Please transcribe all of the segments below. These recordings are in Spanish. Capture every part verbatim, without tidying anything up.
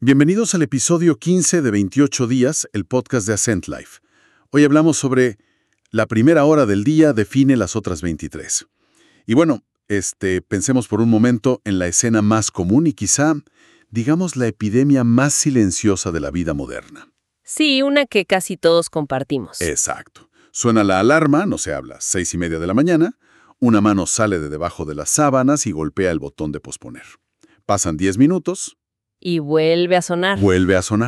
Bienvenidos al episodio quince de veintiocho días, el podcast de Ascent Life. Hoy hablamos sobre la primera hora del día define las otras veintitrés. Y bueno, este, pensemos por un momento en la escena más común y quizá, digamos, la epidemia más silenciosa de la vida moderna. Sí, una que casi todos compartimos. Exacto. Suena la alarma, no se habla, seis y media de la mañana, una mano sale de debajo de las sábanas y golpea el botón de posponer. Pasan diez minutos. Y vuelve a sonar. Vuelve a sonar.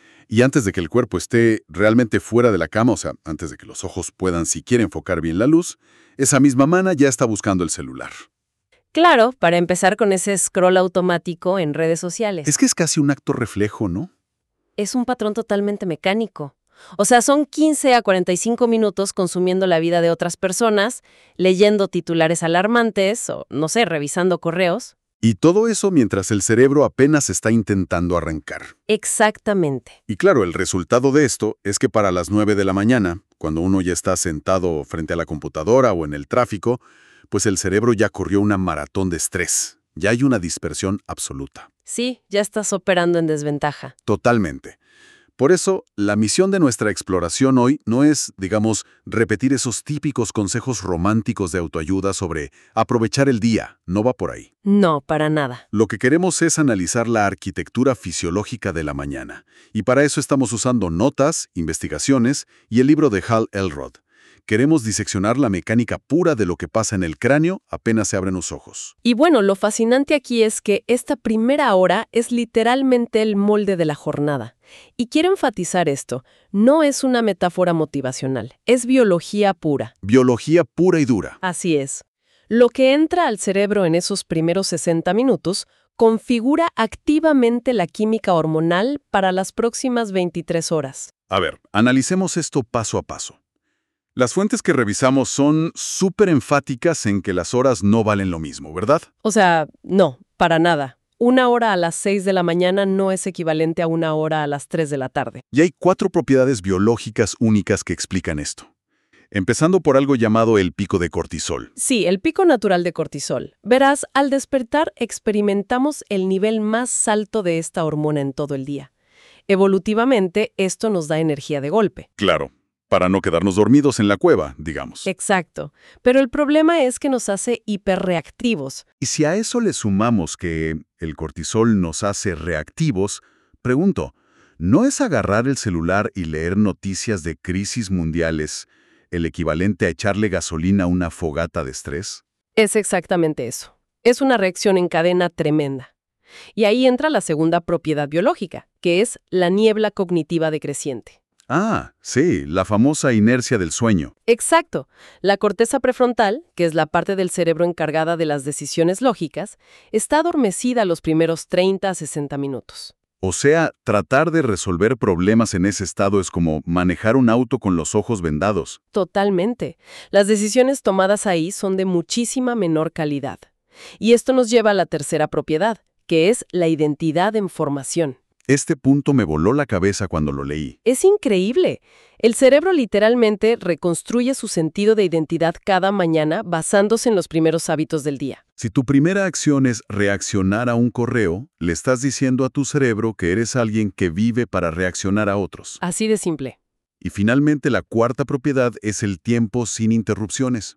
Y antes de que el cuerpo esté realmente fuera de la cama, o sea, antes de que los ojos puedan siquiera enfocar bien la luz, esa misma mano ya está buscando el celular. Claro, para empezar con ese scroll automático en redes sociales. Es que es casi un acto reflejo, ¿no? Es un patrón totalmente mecánico. O sea, son quince a cuarenta y cinco minutos consumiendo la vida de otras personas, leyendo titulares alarmantes o, no sé, revisando correos. Y todo eso mientras el cerebro apenas está intentando arrancar. Exactamente. Y claro, el resultado de esto es que para las nueve de la mañana, cuando uno ya está sentado frente a la computadora o en el tráfico, pues el cerebro ya corrió una maratón de estrés. Ya hay una dispersión absoluta. Sí, ya estás operando en desventaja. Totalmente. Por eso, la misión de nuestra exploración hoy no es, digamos, repetir esos típicos consejos románticos de autoayuda sobre aprovechar el día. No va por ahí. No, para nada. Lo que queremos es analizar la arquitectura fisiológica de la mañana. Y para eso estamos usando notas, investigaciones y el libro de Hal Elrod. Queremos diseccionar la mecánica pura de lo que pasa en el cráneo apenas se abren los ojos. Y bueno, lo fascinante aquí es que esta primera hora es literalmente el molde de la jornada. Y quiero enfatizar esto, no es una metáfora motivacional, es biología pura. Biología pura y dura. Así es. Lo que entra al cerebro en esos primeros sesenta minutos configura activamente la química hormonal para las próximas veintitrés horas. A ver, analicemos esto paso a paso. Las fuentes que revisamos son súper enfáticas en que las horas no valen lo mismo, ¿verdad? O sea, no, para nada. Una hora a las seis de la mañana no es equivalente a una hora a las tres de la tarde. Y hay cuatro propiedades biológicas únicas que explican esto. Empezando por algo llamado el pico de cortisol. Sí, el pico natural de cortisol. Verás, al despertar experimentamos el nivel más alto de esta hormona en todo el día. Evolutivamente, esto nos da energía de golpe. Claro, para no quedarnos dormidos en la cueva, digamos. Exacto. Pero el problema es que nos hace hiperreactivos. Y si a eso le sumamos que el cortisol nos hace reactivos, pregunto, ¿no es agarrar el celular y leer noticias de crisis mundiales el equivalente a echarle gasolina a una fogata de estrés? Es exactamente eso. Es una reacción en cadena tremenda. Y ahí entra la segunda propiedad biológica, que es la niebla cognitiva decreciente. Ah, sí, la famosa inercia del sueño. Exacto. La corteza prefrontal, que es la parte del cerebro encargada de las decisiones lógicas, está adormecida los primeros treinta a sesenta minutos. O sea, tratar de resolver problemas en ese estado es como manejar un auto con los ojos vendados. Totalmente. Las decisiones tomadas ahí son de muchísima menor calidad. Y esto nos lleva a la tercera propiedad, que es la identidad en formación. Este punto me voló la cabeza cuando lo leí. Es increíble. El cerebro literalmente reconstruye su sentido de identidad cada mañana basándose en los primeros hábitos del día. Si tu primera acción es reaccionar a un correo, le estás diciendo a tu cerebro que eres alguien que vive para reaccionar a otros. Así de simple. Y finalmente la cuarta propiedad es el tiempo sin interrupciones.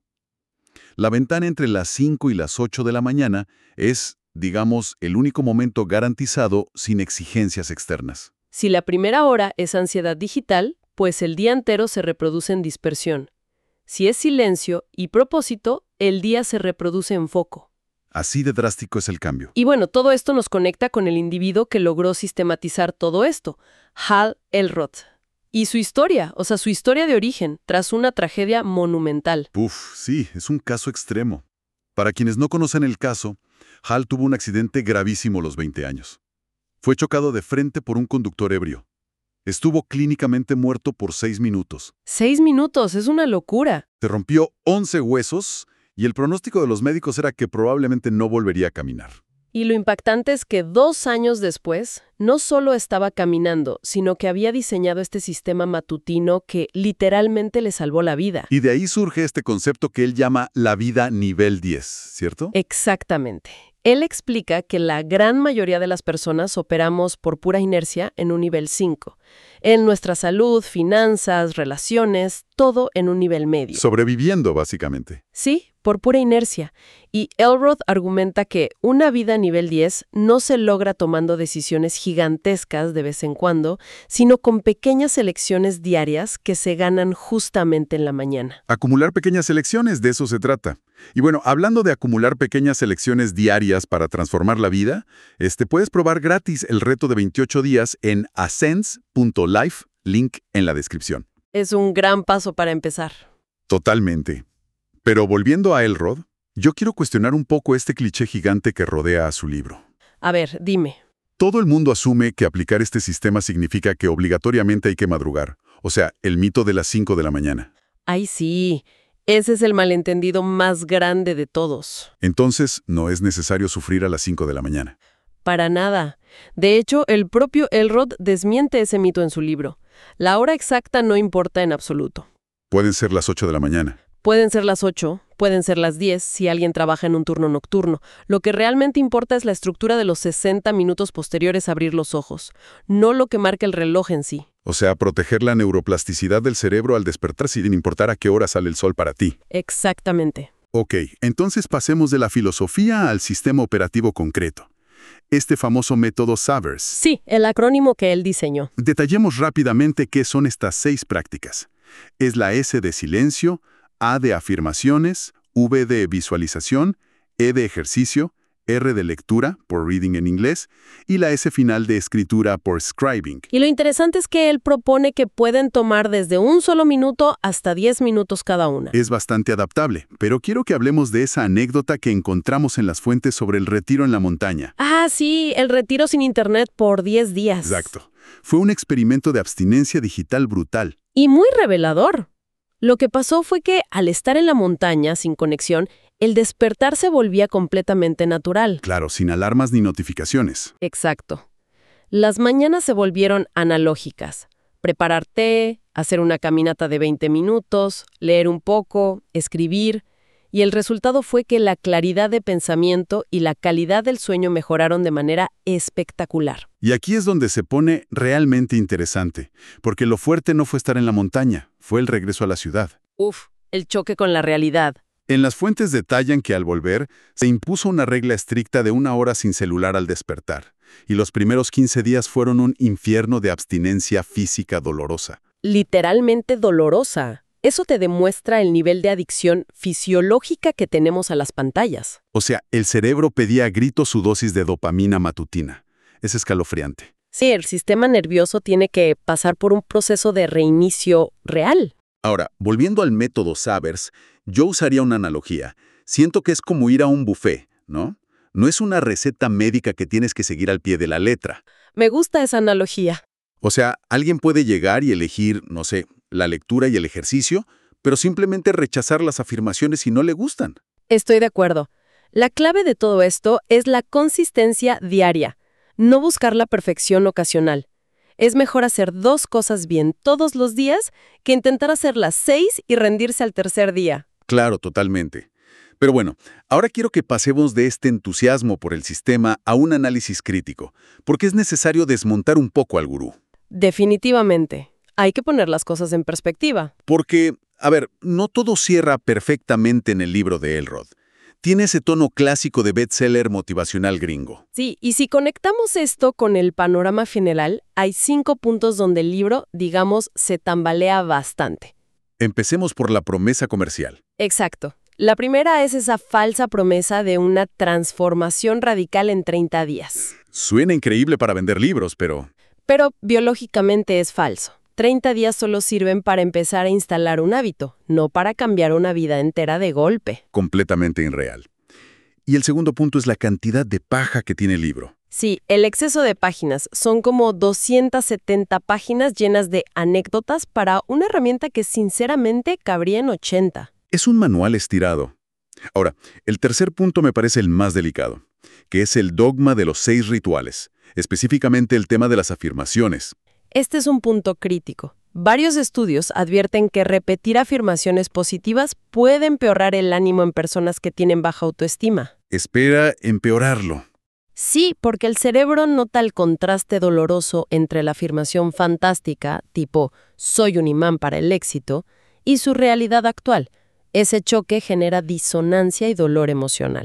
La ventana entre las cinco y las ocho de la mañana es, digamos, el único momento garantizado sin exigencias externas. Si la primera hora es ansiedad digital, pues el día entero se reproduce en dispersión. Si es silencio y propósito, el día se reproduce en foco. Así de drástico es el cambio. Y bueno, todo esto nos conecta con el individuo que logró sistematizar todo esto, Hal Elrod. Y su historia, o sea, su historia de origen, tras una tragedia monumental. Uf, sí, es un caso extremo. Para quienes no conocen el caso, Hal tuvo un accidente gravísimo a los veinte años. Fue chocado de frente por un conductor ebrio. Estuvo clínicamente muerto por seis minutos. Seis minutos, es una locura. Se rompió once huesos y el pronóstico de los médicos era que probablemente no volvería a caminar. Y lo impactante es que dos años después, no solo estaba caminando, sino que había diseñado este sistema matutino que literalmente le salvó la vida. Y de ahí surge este concepto que él llama la vida nivel diez, ¿cierto? Exactamente. Él explica que la gran mayoría de las personas operamos por pura inercia en un nivel cinco. En nuestra salud, finanzas, relaciones, todo en un nivel medio. Sobreviviendo, básicamente. Sí, por pura inercia. Y Elrod argumenta que una vida a nivel diez no se logra tomando decisiones gigantescas de vez en cuando, sino con pequeñas elecciones diarias que se ganan justamente en la mañana. Acumular pequeñas elecciones, de eso se trata. Y bueno, hablando de acumular pequeñas elecciones diarias para transformar la vida, este, puedes probar gratis el reto de veintiocho días en ascens punto life, link en la descripción. Es un gran paso para empezar. Totalmente. Pero volviendo a Elrod, yo quiero cuestionar un poco este cliché gigante que rodea a su libro. A ver, dime. Todo el mundo asume que aplicar este sistema significa que obligatoriamente hay que madrugar, o sea, el mito de las cinco de la mañana. Ay, sí. Ese es el malentendido más grande de todos. Entonces, no es necesario sufrir a las cinco de la mañana. Para nada. De hecho, el propio Elrod desmiente ese mito en su libro. La hora exacta no importa en absoluto. Pueden ser las ocho de la mañana. Pueden ser las ocho, pueden ser las diez si alguien trabaja en un turno nocturno. Lo que realmente importa es la estructura de los sesenta minutos posteriores a abrir los ojos, no lo que marca el reloj en sí. O sea, proteger la neuroplasticidad del cerebro al despertar sin importar a qué hora sale el sol para ti. Exactamente. Ok, entonces pasemos de la filosofía al sistema operativo concreto. Este famoso método Savers. Sí, el acrónimo que él diseñó. Detallemos rápidamente qué son estas seis prácticas. Es la S de silencio, A de afirmaciones, V de visualización, E de ejercicio, R de lectura, por reading en inglés, y la S final de escritura, por scribing. Y lo interesante es que él propone que pueden tomar desde un solo minuto hasta diez minutos cada una. Es bastante adaptable, pero quiero que hablemos de esa anécdota que encontramos en las fuentes sobre el retiro en la montaña. Ah, sí, el retiro sin internet por diez días. Exacto. Fue un experimento de abstinencia digital brutal. Y muy revelador. Lo que pasó fue que, al estar en la montaña sin conexión, el despertar se volvía completamente natural. Claro, sin alarmas ni notificaciones. Exacto. Las mañanas se volvieron analógicas. Preparar té, hacer una caminata de veinte minutos, leer un poco, escribir. Y el resultado fue que la claridad de pensamiento y la calidad del sueño mejoraron de manera espectacular. Y aquí es donde se pone realmente interesante, porque lo fuerte no fue estar en la montaña, fue el regreso a la ciudad. Uf, el choque con la realidad. En las fuentes detallan que al volver se impuso una regla estricta de una hora sin celular al despertar, y los primeros quince días fueron un infierno de abstinencia física dolorosa. Literalmente dolorosa. Eso te demuestra el nivel de adicción fisiológica que tenemos a las pantallas. O sea, el cerebro pedía a gritos su dosis de dopamina matutina. Es escalofriante. Sí, el sistema nervioso tiene que pasar por un proceso de reinicio real. Ahora, volviendo al método Savers, yo usaría una analogía. Siento que es como ir a un buffet, ¿no? No es una receta médica que tienes que seguir al pie de la letra. Me gusta esa analogía. O sea, alguien puede llegar y elegir, no sé, la lectura y el ejercicio, pero simplemente rechazar las afirmaciones si no le gustan. Estoy de acuerdo. La clave de todo esto es la consistencia diaria, no buscar la perfección ocasional. Es mejor hacer dos cosas bien todos los días que intentar hacer las seis y rendirse al tercer día. Claro, totalmente. Pero bueno, ahora quiero que pasemos de este entusiasmo por el sistema a un análisis crítico, porque es necesario desmontar un poco al gurú. Definitivamente. Hay que poner las cosas en perspectiva. Porque, a ver, no todo cierra perfectamente en el libro de Elrod. Tiene ese tono clásico de bestseller motivacional gringo. Sí, y si conectamos esto con el panorama general, hay cinco puntos donde el libro, digamos, se tambalea bastante. Empecemos por la promesa comercial. Exacto. La primera es esa falsa promesa de una transformación radical en treinta días. Suena increíble para vender libros, pero... Pero biológicamente es falso. treinta días solo sirven para empezar a instalar un hábito, no para cambiar una vida entera de golpe. Completamente irreal. Y el segundo punto es la cantidad de paja que tiene el libro. Sí, el exceso de páginas. Son como doscientas setenta páginas llenas de anécdotas para una herramienta que sinceramente cabría en ochenta. Es un manual estirado. Ahora, el tercer punto me parece el más delicado, que es el dogma de los seis rituales, específicamente el tema de las afirmaciones. Este es un punto crítico. Varios estudios advierten que repetir afirmaciones positivas puede empeorar el ánimo en personas que tienen baja autoestima. espera empeorarlo. Sí, porque el cerebro nota el contraste doloroso entre la afirmación fantástica, tipo soy un imán para el éxito, y su realidad actual. Ese choque genera disonancia y dolor emocional.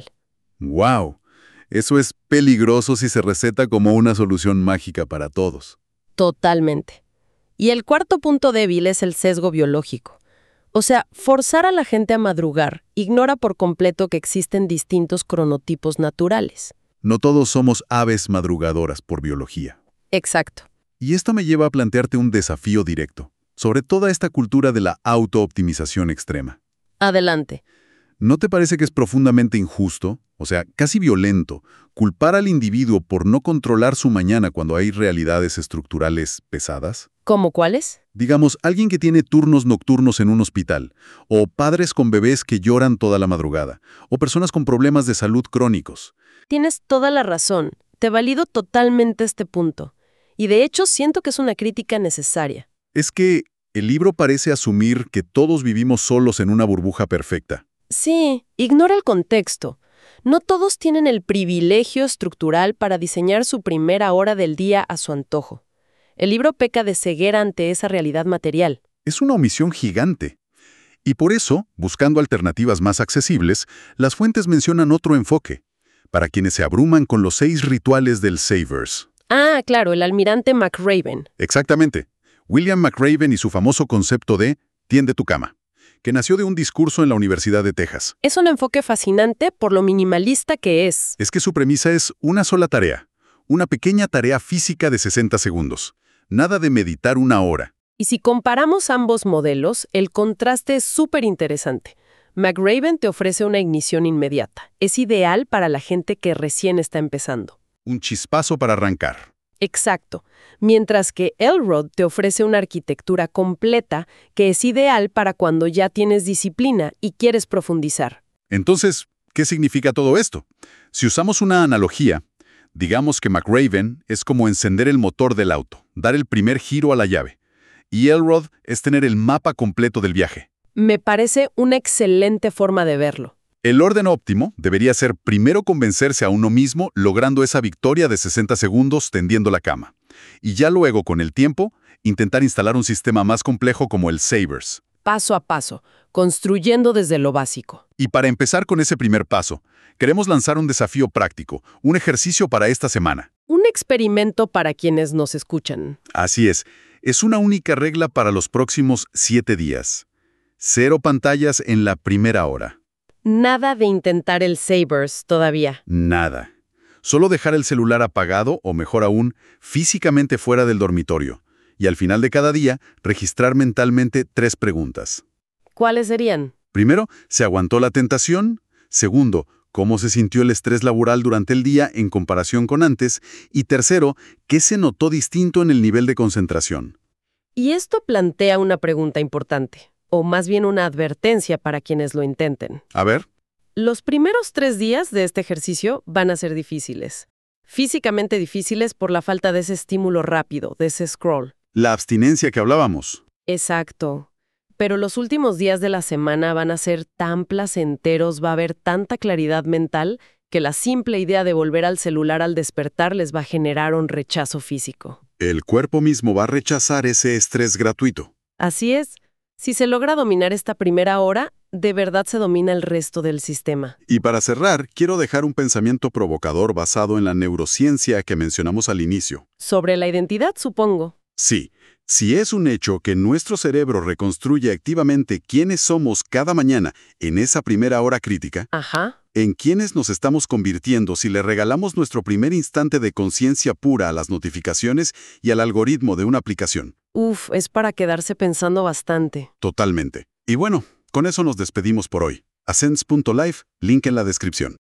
¡Wow! Eso es peligroso si se receta como una solución mágica para todos. Totalmente. Y el cuarto punto débil es el sesgo biológico. O sea, forzar a la gente a madrugar ignora por completo que existen distintos cronotipos naturales. No todos somos aves madrugadoras por biología. Exacto. Y esto me lleva a plantearte un desafío directo sobre toda esta cultura de la autooptimización extrema. Adelante. ¿No te parece que es profundamente injusto, o sea, casi violento, culpar al individuo por no controlar su mañana cuando hay realidades estructurales pesadas? ¿Cómo cuáles? Digamos, alguien que tiene turnos nocturnos en un hospital, o padres con bebés que lloran toda la madrugada, o personas con problemas de salud crónicos. Tienes toda la razón. Te valido totalmente este punto. Y de hecho siento que es una crítica necesaria. Es que el libro parece asumir que todos vivimos solos en una burbuja perfecta. Sí, ignora el contexto. No todos tienen el privilegio estructural para diseñar su primera hora del día a su antojo. El libro peca de ceguera ante esa realidad material. Es una omisión gigante. Y por eso, buscando alternativas más accesibles, las fuentes mencionan otro enfoque, para quienes se abruman con los seis rituales del Savers. Ah, claro, el almirante McRaven. Exactamente. William McRaven y su famoso concepto de «tiende tu cama», que nació de un discurso en la Universidad de Texas. Es un enfoque fascinante por lo minimalista que es. Es que su premisa es una sola tarea, una pequeña tarea física de sesenta segundos. Nada de meditar una hora. Y si comparamos ambos modelos, el contraste es súper interesante. McRaven te ofrece una ignición inmediata. Es ideal para la gente que recién está empezando. Un chispazo para arrancar. Exacto. Mientras que Elrod te ofrece una arquitectura completa que es ideal para cuando ya tienes disciplina y quieres profundizar. Entonces, ¿qué significa todo esto? Si usamos una analogía, digamos que McRaven es como encender el motor del auto, dar el primer giro a la llave. Y Elrod es tener el mapa completo del viaje. Me parece una excelente forma de verlo. El orden óptimo debería ser primero convencerse a uno mismo logrando esa victoria de sesenta segundos tendiendo la cama. Y ya luego, con el tiempo, intentar instalar un sistema más complejo como el Savers. Paso a paso, construyendo desde lo básico. Y para empezar con ese primer paso, queremos lanzar un desafío práctico, un ejercicio para esta semana. Un experimento para quienes nos escuchan. Así es, es una única regla para los próximos siete días. Cero pantallas en la primera hora. Nada de intentar el Savers todavía. Nada. Solo dejar el celular apagado o, mejor aún, físicamente fuera del dormitorio. Y al final de cada día, registrar mentalmente tres preguntas. ¿Cuáles serían? Primero, ¿se aguantó la tentación? Segundo, ¿cómo se sintió el estrés laboral durante el día en comparación con antes? Y tercero, ¿qué se notó distinto en el nivel de concentración? Y esto plantea una pregunta importante, o más bien una advertencia para quienes lo intenten. A ver. Los primeros tres días de este ejercicio van a ser difíciles. Físicamente difíciles por la falta de ese estímulo rápido, de ese scroll. La abstinencia que hablábamos. Exacto. Pero los últimos días de la semana van a ser tan placenteros, va a haber tanta claridad mental, que la simple idea de volver al celular al despertar les va a generar un rechazo físico. El cuerpo mismo va a rechazar ese estrés gratuito. Así es. Si se logra dominar esta primera hora, de verdad se domina el resto del sistema. Y para cerrar, quiero dejar un pensamiento provocador basado en la neurociencia que mencionamos al inicio. Sobre la identidad, supongo. Sí, si es un hecho que nuestro cerebro reconstruye activamente quiénes somos cada mañana en esa primera hora crítica, Ajá. en quiénes nos estamos convirtiendo si le regalamos nuestro primer instante de conciencia pura a las notificaciones y al algoritmo de una aplicación. Uf, es para quedarse pensando bastante. Totalmente. Y bueno, con eso nos despedimos por hoy. Ascens punto life, link en la descripción.